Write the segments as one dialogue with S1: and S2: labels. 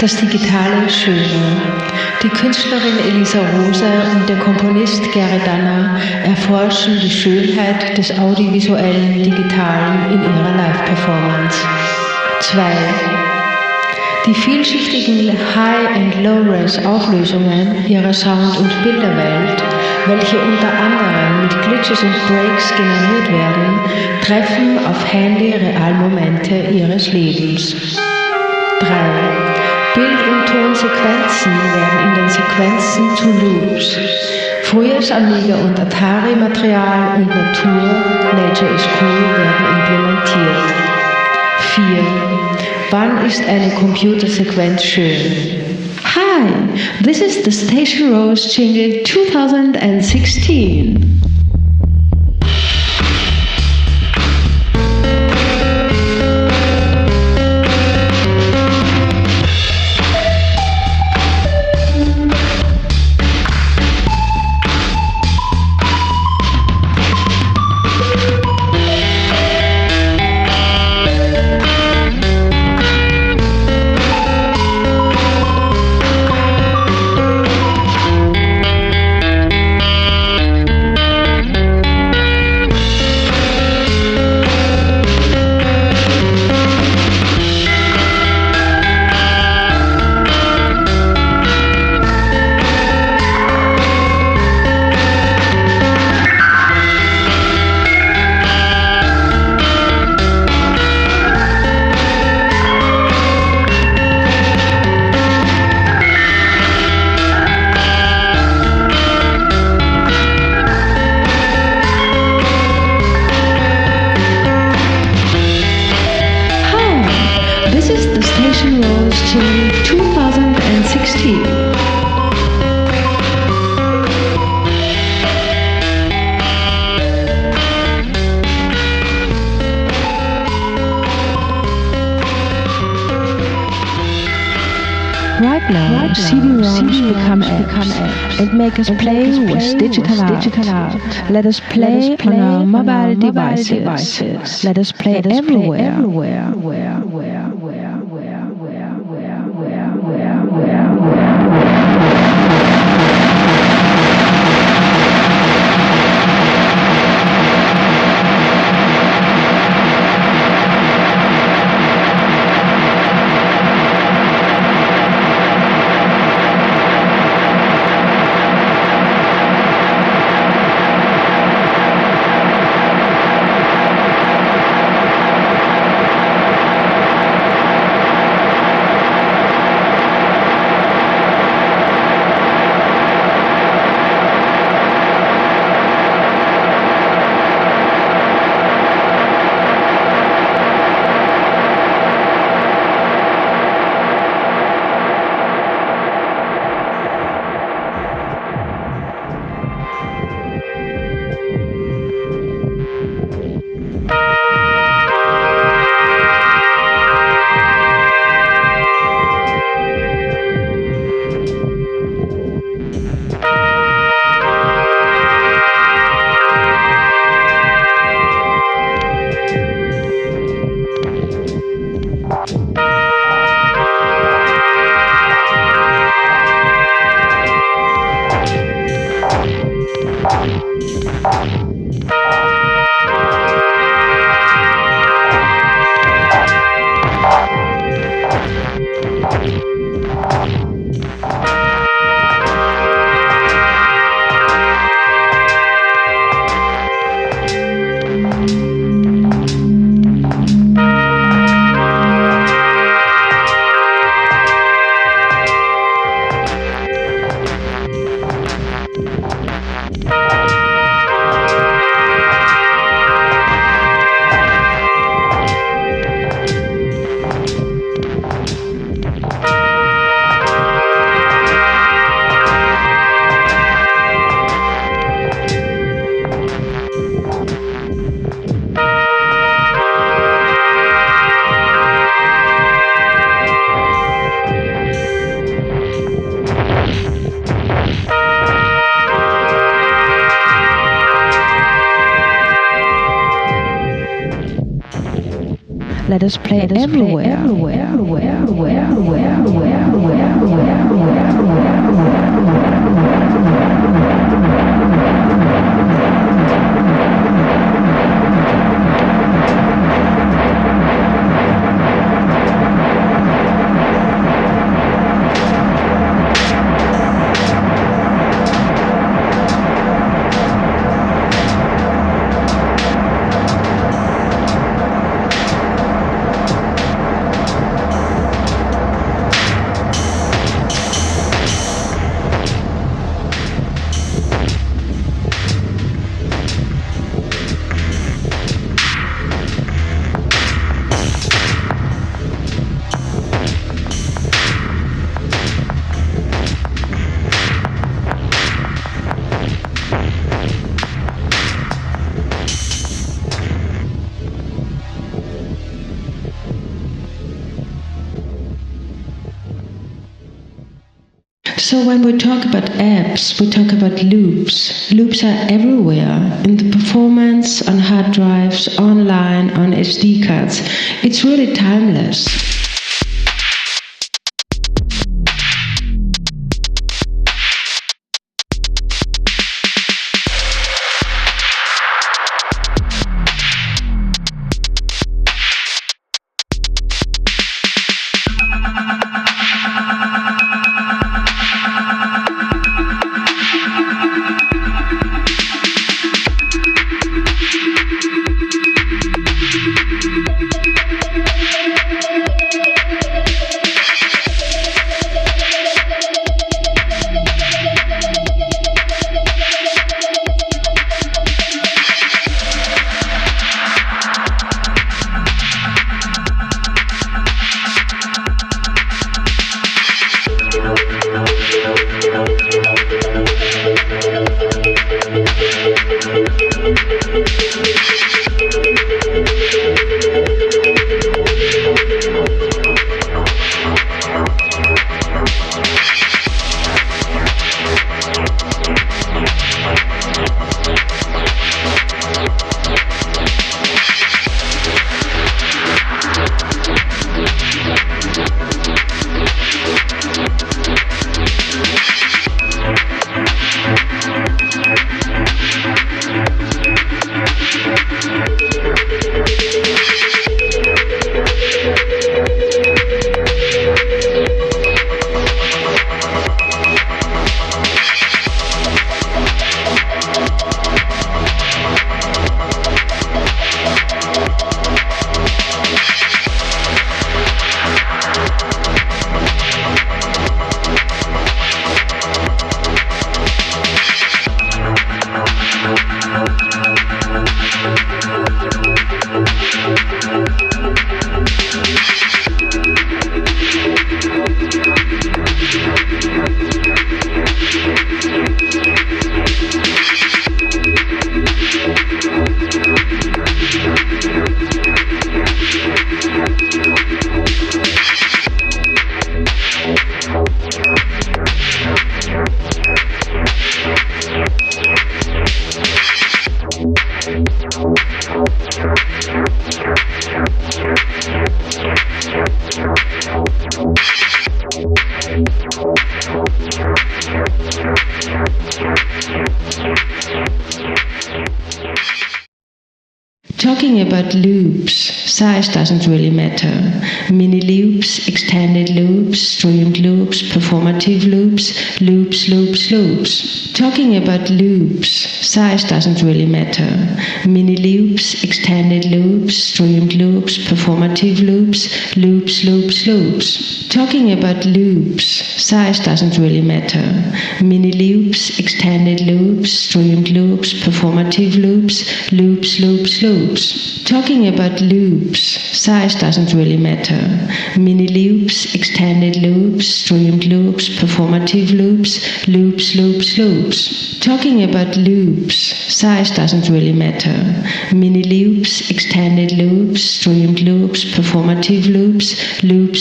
S1: Das Digitale Schöne. Die Künstlerin Elisa Rosa und der Komponist Gary Danner erforschen die Schönheit des audiovisuellen Digitalen in ihrer Live-Performance. 2. Die vielschichtigen High- und Low-Res-Auflösungen ihrer Sound- und Bilderwelt, welche unter anderem mit Glitches und Breaks generiert werden, treffen auf Handy-Realmomente ihres Lebens. 3. Bild- und Tonsequenzen werden in den Sequenzen zu Loops. Frühes Amiga- und Atari-Material und Nature is Cool werden implementiert. 4. Wann ist eine Computersequenz schön? Hi, this is the Station Rose Jingle 2016. This is the Station Rose Jingle 2016.
S2: Right now, CD-ROMs become apps and make us play with digital art. Let us play on our mobile devices. Let us play everywhere. Let us play everywhere.
S1: So when we talk about apps, we talk about loops. Loops are everywhere, in the performance, on hard drives, online, on SD cards. It's really timeless. Talking about loops, size doesn't really matter. Mini loops, extended loops, streamed loops, performative loops, loops. Talking about loops, size doesn't really matter. Mini loops, extended loops, streamed loops, performative loops, loops. Talking about loops, size doesn't really matter. Mini loops, extended loops, streamed loops, performative loops, loops. Talking about loops, size doesn't really matter. Mini loops, extended loops, streamed loops, performative loops, loops. Talking about loops, size doesn't really matter. Mini loops, extended loops, streamed loops, performative loops,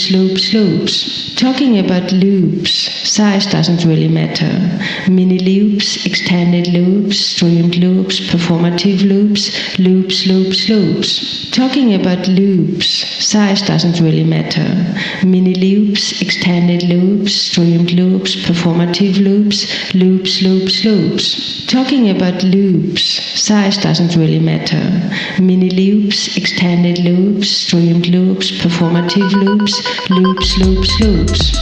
S1: loops. Talking about loops, size doesn't really matter. Mini loops, extended loops, streamed loops, performative loops, loops. Talking about loops, size doesn't really matter. Mini loops, extended loops, streamed loops, performative loops, loops. Talking about loops, size doesn't really matter. Mini loops, extended loops, streamed loops, performative loops, loops.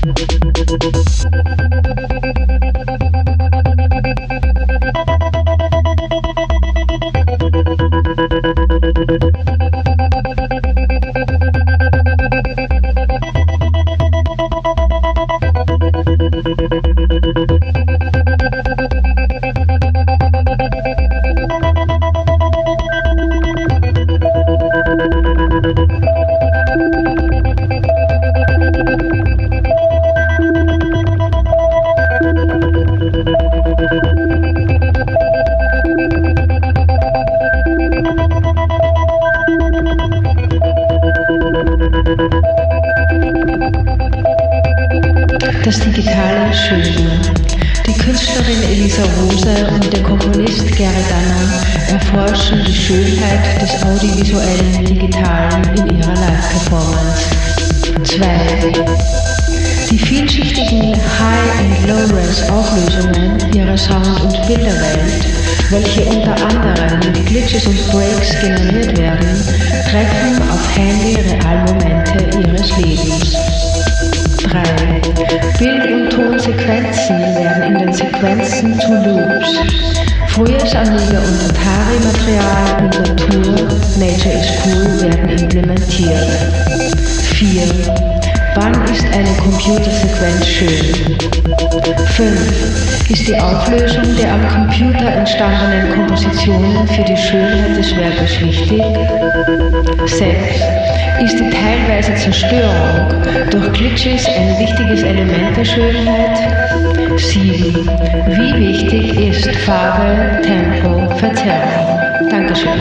S1: Das digitale Schöne. Die Künstlerin Elisa Rosa und der Komponist Gary Danner erforschen die Schönheit des audiovisuellen Digitalen in ihrer Live-Performance. 2. Die vielschichtigen High- und Low-Res-Auflösungen ihrer Sound- und Bilderwelt, welche unter anderem mit Glitches und Breaks generiert werden, treffen auf Handy-Realmomente ihres Lebens. 3. Bild- und Tonsequenzen werden in den Sequenzen zu Loops. Frühes Amiga und Atari-Material und Natur, Nature is Cool werden implementiert. 4. Wann ist eine Computersequenz schön? 5. Ist die Auflösung der am Computer entstandenen Kompositionen für die Schönheit des Werkes wichtig? 6. Ist die teilweise Zerstörung durch Glitches ein wichtiges Element der Schönheit? 7. Wie wichtig ist Farbe, Tempo, Verzerrung? Dankeschön.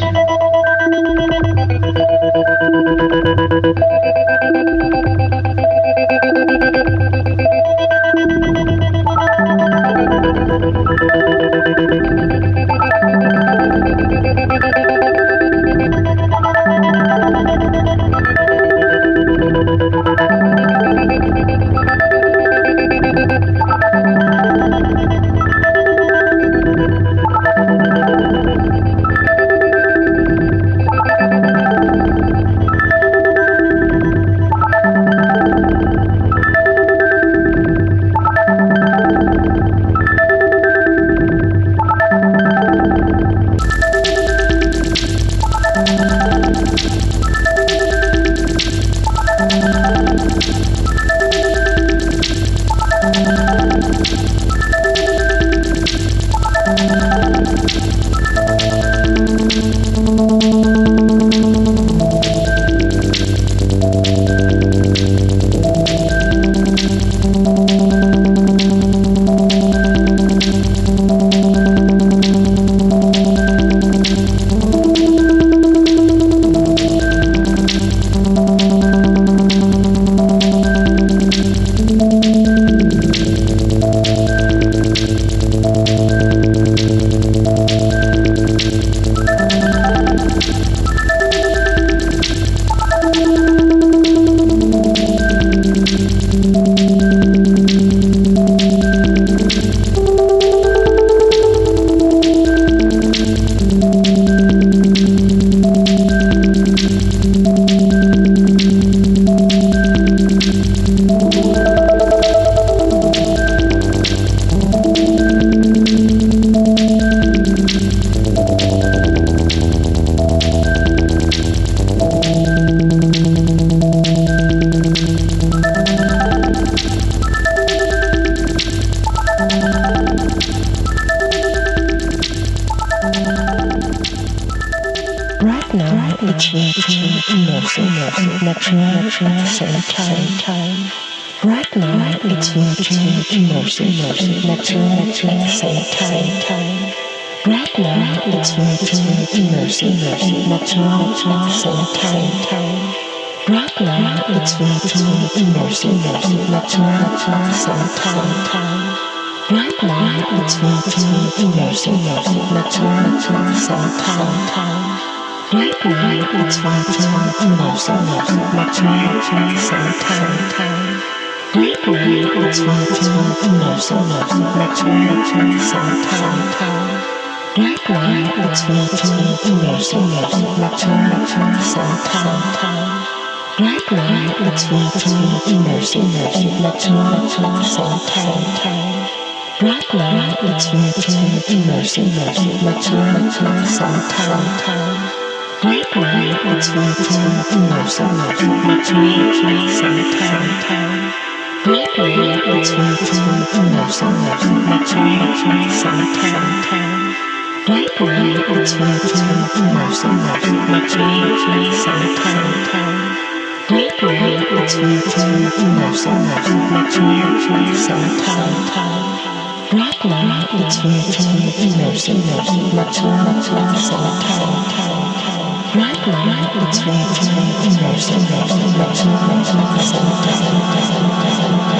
S2: It's virtual, immersive, and natural at the same time. Right now, it's virtual, immersive, and natural at the same time. Right now, it's virtual, immersive, and natural at the same time. Right now, it's virtual, immersive, and natural at the same time. Right now, it's virtual, immersive, and natural at the same time. Right now, it's virtual, immersive, and natural at the same time. Right now, it's virtual, immersive, and natural at the same time. Right now, it's virtual, immersive, and natural at the same time. Right now, it's virtual, immersive, and natural at the same time. Right now, it's virtual, immersive, and natural at the same time. Right now, it's virtual, immersive, and natural at the same time. Right now, it's virtual, immersive, and natural at the same time. Right now, it's virtual, immersive, and natural at the same time. Right now, it's virtual, immersive, and natural at the same time. Right now, it's virtual, immersive, and natural at the same time. Right now, it's virtual, immersive, and natural at the same time.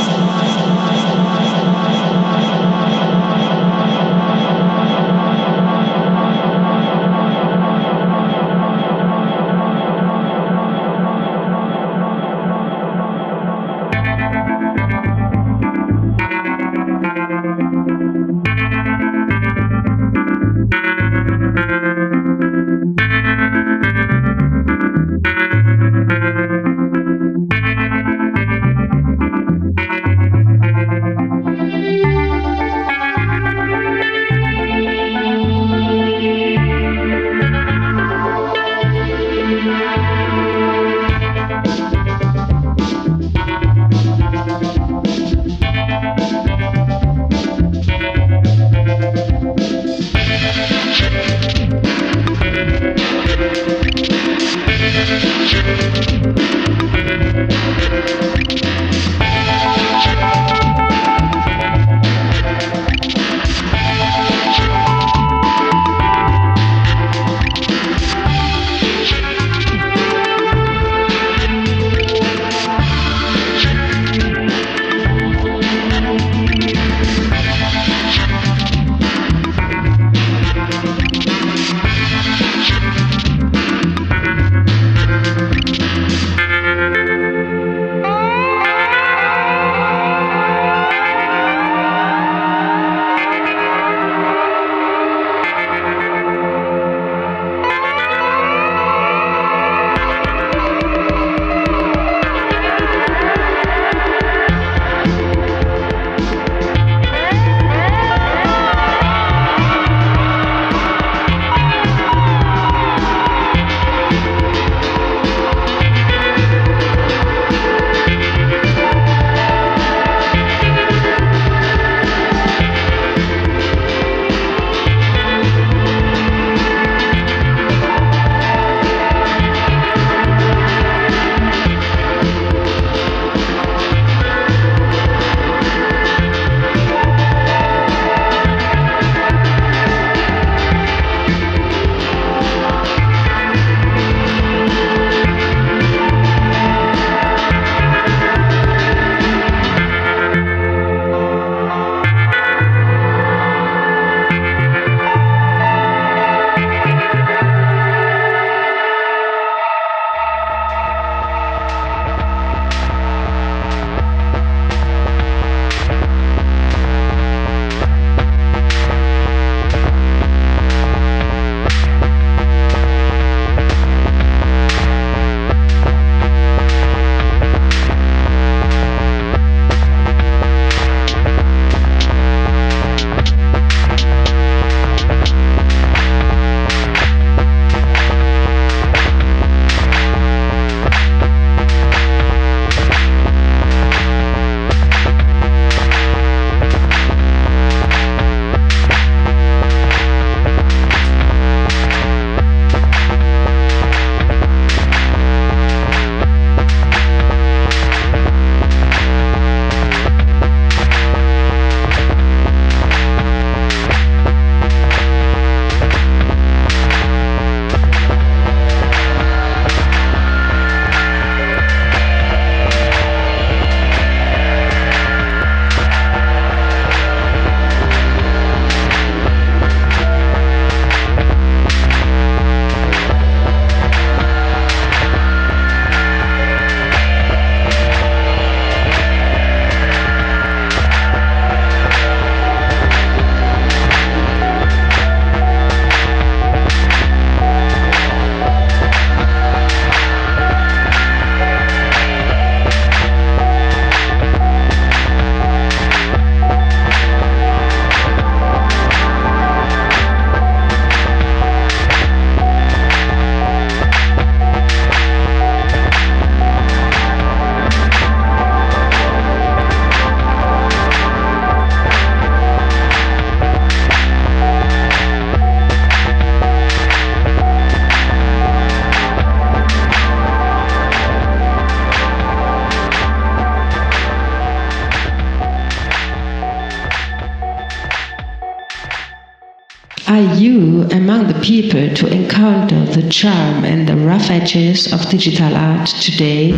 S1: Are you among the people to encounter the charm and the rough edges of digital art today?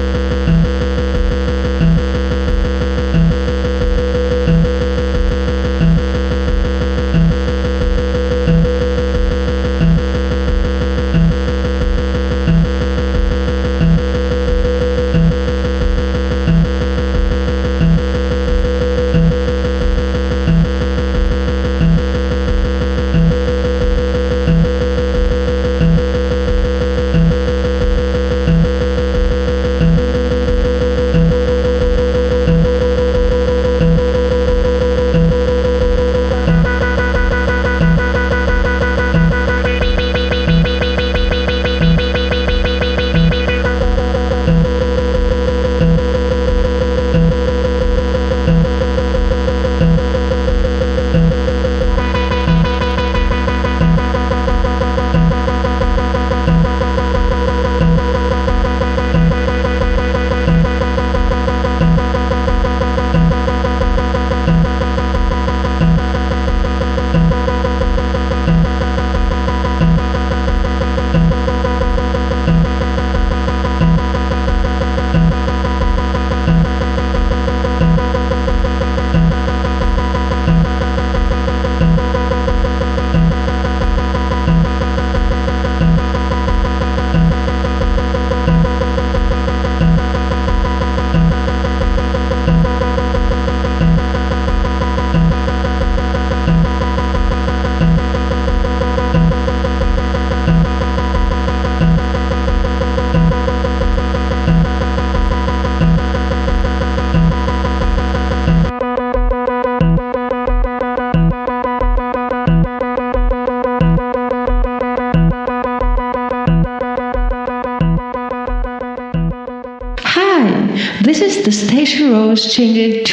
S1: This is the Station Rose Jingle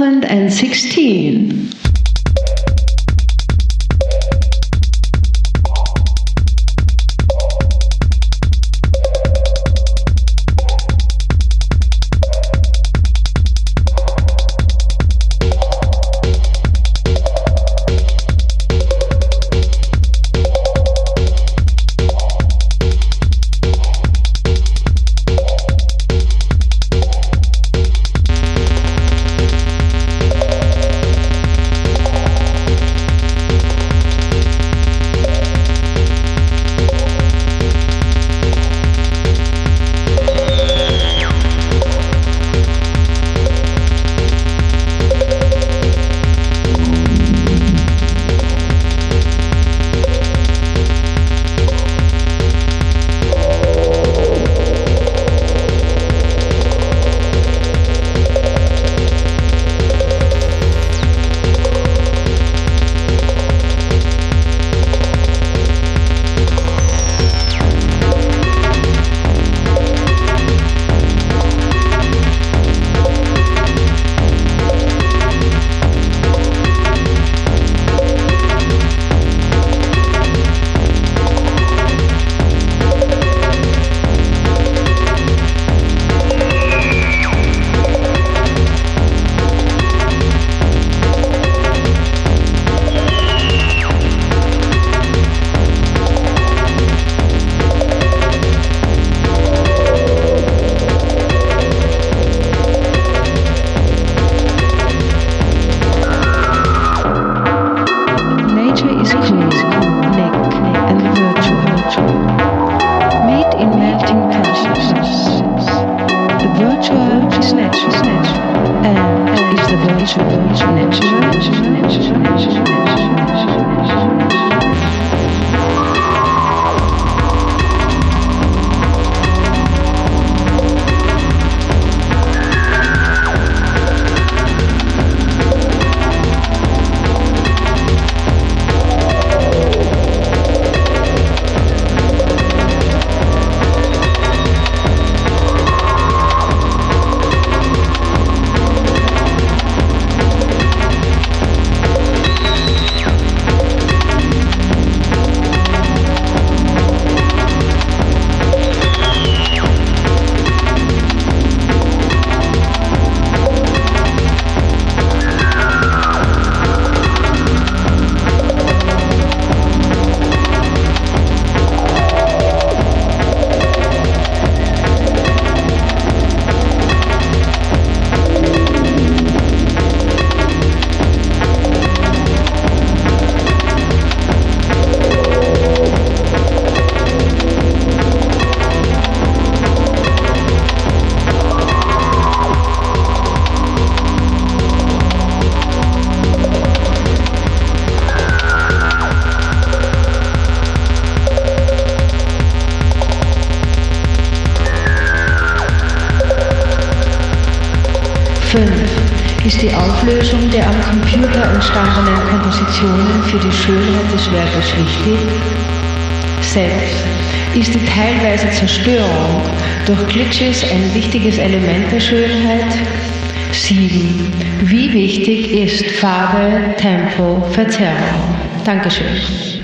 S1: 2016. Ist die Auflösung der am Computer entstandenen Kompositionen für die Schönheit des Werkes wichtig? 6. Ist die teilweise Zerstörung durch Glitches ein wichtiges Element der Schönheit? 7. Wie wichtig ist Farbe, Tempo, Verzerrung? Dankeschön.